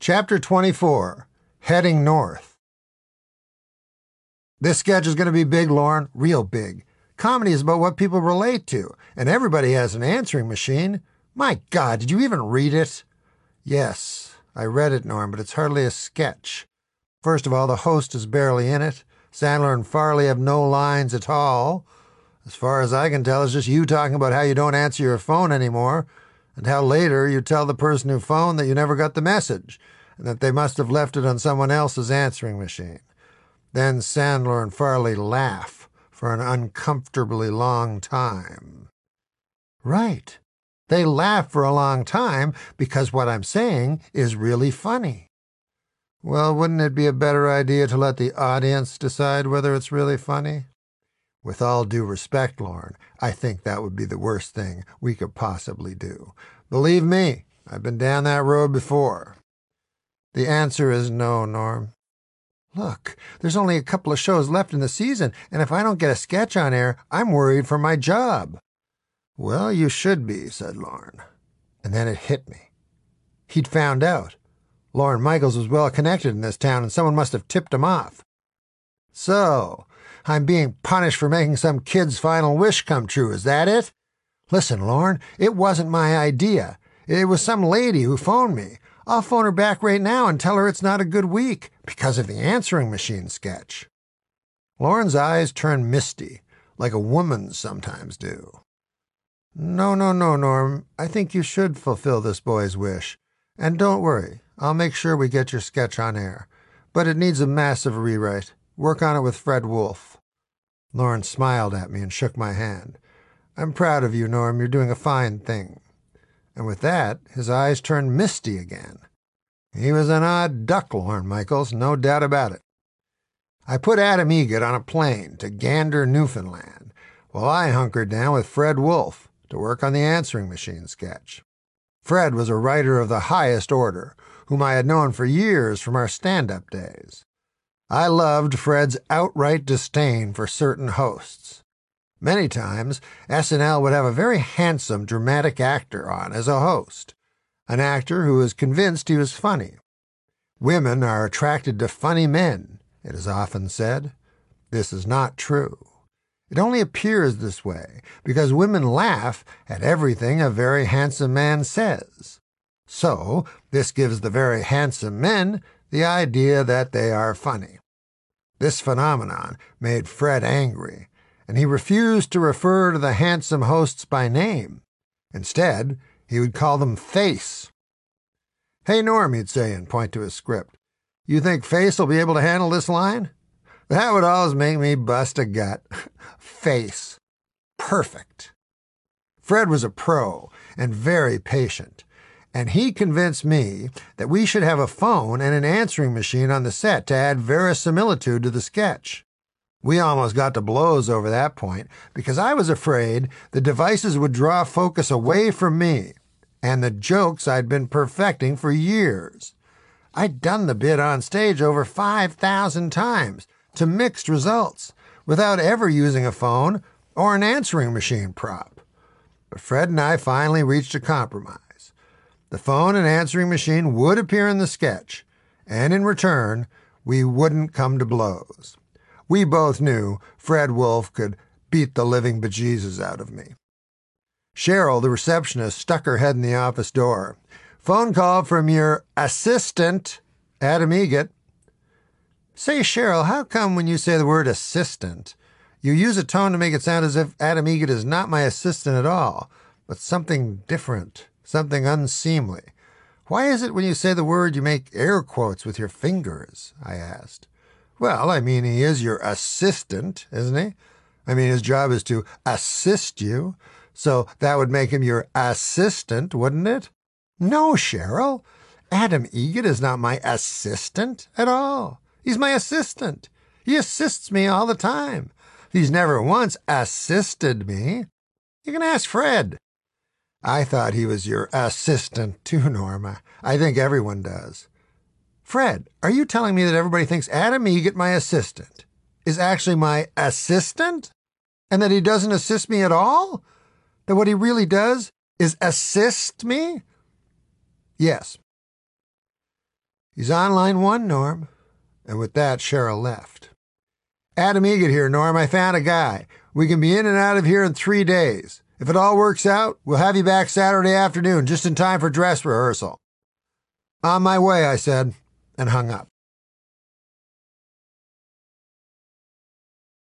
Chapter 24, Heading North. This sketch is going to be big, Lauren, real big. Comedy is about what people relate to, and everybody has an answering machine. My God, did you even read it? Yes, I read it, Norm, but it's hardly a sketch. First of all, the host is barely in it. Sandler and Farley have no lines at all. As far as I can tell, it's just you talking about how you don't answer your phone anymore, and how later you tell the person who phoned that you never got the message, and that they must have left it on someone else's answering machine. Then Sandler and Farley laugh for an uncomfortably long time. Right. They laugh for a long time because what I'm saying is really funny. Well, wouldn't it be a better idea to let the audience decide whether it's really funny? With all due respect, Lauren, I think that would be the worst thing we could possibly do. Believe me, I've been down that road before. The answer is no, Norm. Look, there's only a couple of shows left in the season, and if I don't get a sketch on air, I'm worried for my job. Well, you should be, said Lorne. And then it hit me. He'd found out. Lorne Michaels was well connected in this town, and someone must have tipped him off. So, I'm being punished for making some kid's final wish come true, is that it? Listen, Lorne, it wasn't my idea. It was some lady who phoned me. I'll phone her back right now and tell her it's not a good week because of the answering machine sketch. Lauren's eyes turned misty, like a woman's sometimes do. No, Norm. I think you should fulfill this boy's wish. And don't worry, I'll make sure we get your sketch on air. But it needs a massive rewrite. Work on it with Fred Wolf. Lauren smiled at me and shook my hand. I'm proud of you, Norm. You're doing a fine thing. And with that, his eyes turned misty again. He was an odd duck, Lorne Michaels, no doubt about it. I put Adam Eget on a plane to Gander, Newfoundland, while I hunkered down with Fred Wolf to work on the answering machine sketch. Fred was a writer of the highest order, whom I had known for years from our stand-up days. I loved Fred's outright disdain for certain hosts. Many times, SNL would have a very handsome dramatic actor on as a host, an actor who was convinced he was funny. Women are attracted to funny men, it is often said. This is not true. It only appears this way because women laugh at everything a very handsome man says. So, this gives the very handsome men the idea that they are funny. This phenomenon made Fred angry, and he refused to refer to the handsome hosts by name. Instead, he would call them Face. Hey, Norm, he'd say and point to his script. You think Face will be able to handle this line? That would always make me bust a gut. Face. Perfect. Fred was a pro and very patient, and he convinced me that we should have a phone and an answering machine on the set to add verisimilitude to the sketch. We almost got to blows over that point because I was afraid the devices would draw focus away from me and the jokes I'd been perfecting for years. I'd done the bit on stage over 5,000 times to mixed results without ever using a phone or an answering machine prop. But Fred and I finally reached a compromise. The phone and answering machine would appear in the sketch, and in return, we wouldn't come to blows. We both knew Fred Wolf could beat the living bejesus out of me. Cheryl, the receptionist, stuck her head in the office door. Phone call from your assistant, Adam Eget. Say, Cheryl, how come when you say the word assistant, you use a tone to make it sound as if Adam Eget is not my assistant at all, but something different, something unseemly? Why is it when you say the word you make air quotes with your fingers? I asked. Well, I mean, he is your assistant, isn't he? I mean, his job is to assist you, so that would make him your assistant, wouldn't it? No, Cheryl. Adam Eget is not my assistant at all. He's my assistant. He assists me all the time. He's never once assisted me. You can ask Fred. I thought he was your assistant too, Norma. I think everyone does. Fred, are you telling me that everybody thinks Adam Eget, my assistant, is actually my assistant? And that he doesn't assist me at all? That what he really does is assist me? Yes. He's on line 1, Norm. And with that, Cheryl left. Adam Egget here, Norm. I found a guy. We can be in and out of here in 3 days. If it all works out, we'll have you back Saturday afternoon, just in time for dress rehearsal. On my way, I said, and hung up.